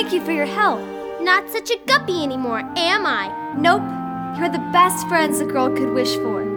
Thank you for your help. Not such a guppy anymore, am I? Nope. You're the best friends a girl could wish for.